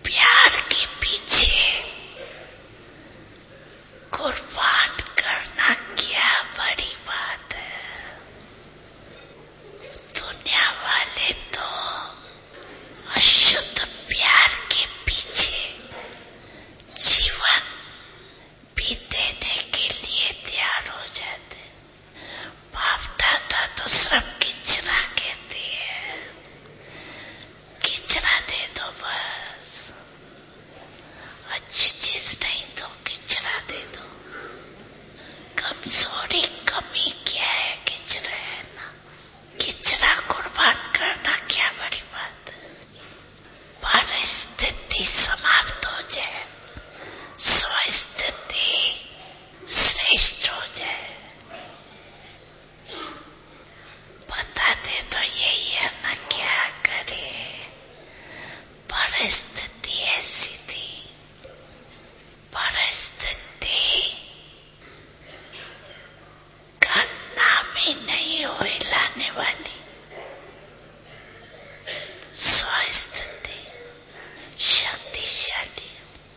प्यार के पीछे कुर्बान करना क्या बड़ी बात है। दुनिया वाले तो अशुद्ध प्यार के पीछे जीवन भी देने के लिए तैयार हो जाते। बाप दादा तो सिर्फ किचरा कहते हैं, किचरा दे दो बस, अच्छी चीज नहीं तो किचरा दे दो। कमजोरी कमी क्या है, किचरा है ना। किचरा कुर्बान करना क्या बड़ी बात है। परिस्थिति समाप्त हो जाए, स्वस्थिति श्रेष्ठ हो जाए। बता दे तो यही है ना, क्या करे। परिस्थिति ऐसी थी, परिस्थिति का नाम ही नहीं हो हिलाने वाली। स्वस्थिति शक्तिशाली।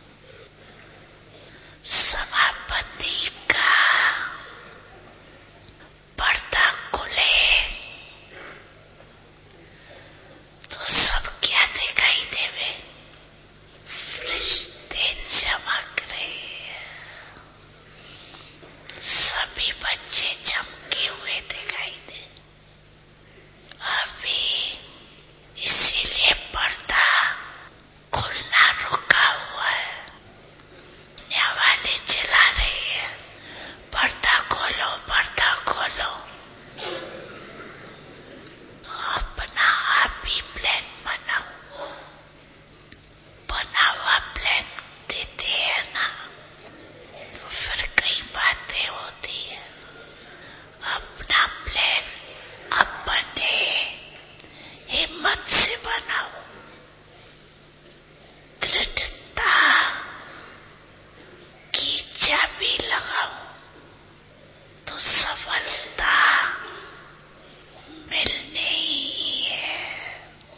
समापति का पर्दा खुले तो सब क्या दिखाई देवे। फरिश्ते चमक रहे, सभी बच्चे चमके हुए दिखाई दे। अभी इसीलिए पर्दा खुलना रुका हुआ है। दुनिया वाले चिल्ला रहे हैं, पर्दा खोलो, पर्दा खोलो। तो अपना आप ही प्लान बनाओ। बना हुआ प्लान देते हैं ना, तो फिर कई बातें होती है। अपना प्लान अपने हिम्मत से बनाओ, दृढ़ता की चाबी लगाओ, तो सफलता मिलने ही है।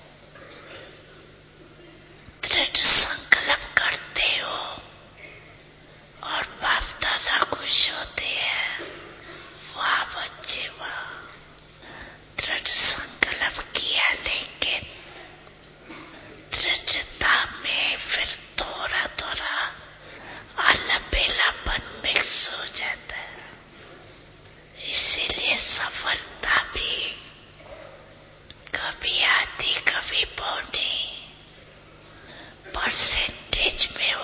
दृढ़ संकल्प करते हो और बाप दादा खुश होते हैं। वाह बच्चे वाह, दृढ़ संकल्प किया, लेकिन दृढ़ता में फिर थोड़ा थोड़ा अलबेलापन मिक्स हो जाता है। इसीलिए सफलता भी कभी आती कभी पौनी परसेंटेज में